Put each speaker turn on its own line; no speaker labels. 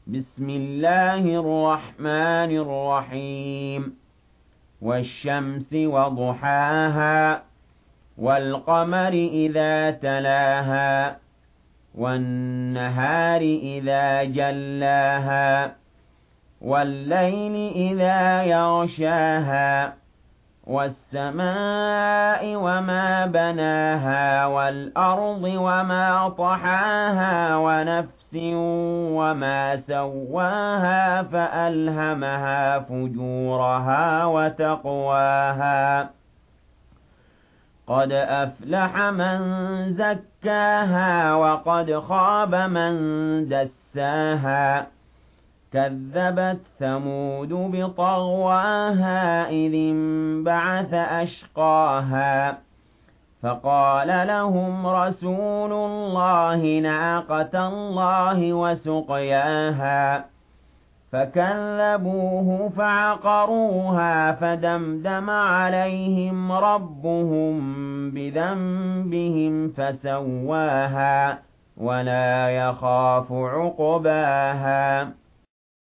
بسم الله الرحمن الرحيم والشمس وضحاها والقمر إذا تلاها والنهار إذا جلاها والليل إذا يغشاها والسماء وما بناها والأرض وما طحاها ونفس وما سواها فألهمها فجورها وتقواها قد أفلح من زكاها وقد خاب من دساها كذبت ثمود بطغواها إذ انبعث أشقاها فقال لهم رسول الله ناقة الله وسقياها فكذبوه فعقروها فدمدم عليهم ربهم بذنبهم فسواها ولا يخاف عقباها